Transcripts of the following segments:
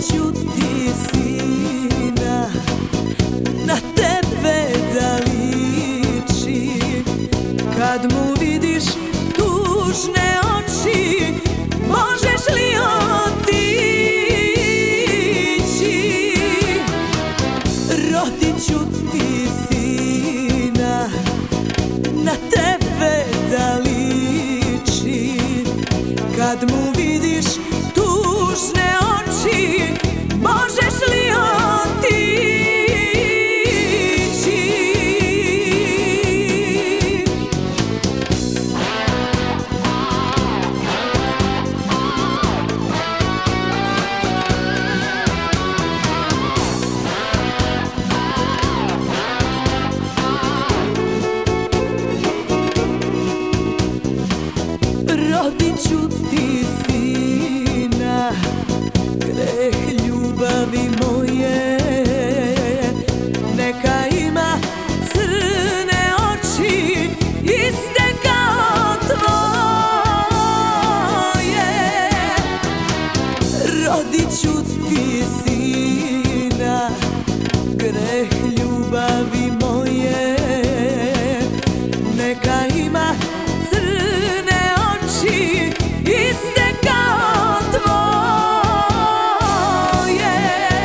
ću ti sina, na tebe da liči. Kad mu vidiš tužne oči, možeš li otići? Rodit ću ti sina, na tebe da liči. Kad mu vidiš tužne oči, možeš li otići? Rodit ću ti sina, greh ljubavi moje. Neka ima crne oči, iste kao tvoje. Rodit ću ti sina, greh ljubavi moje. Neka ima crne oči, iste kao tvoje.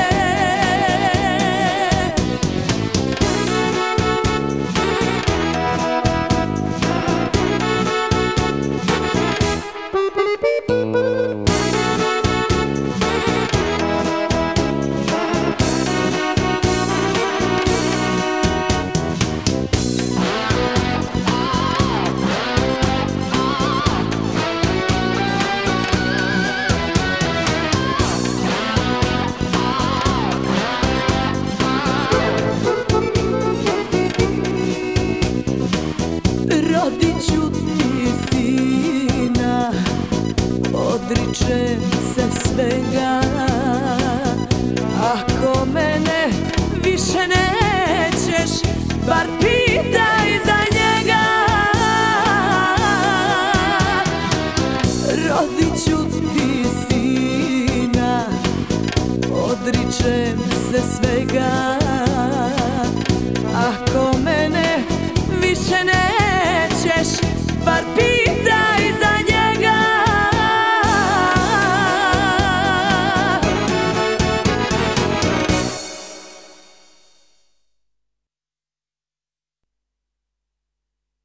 Rodit ću ti sina, odričem se svega. Ako mene više nećeš, bar pitaj za njega. Rodit ću ti sina, odričem se svega. Ako mene više nećeš, bar pitaj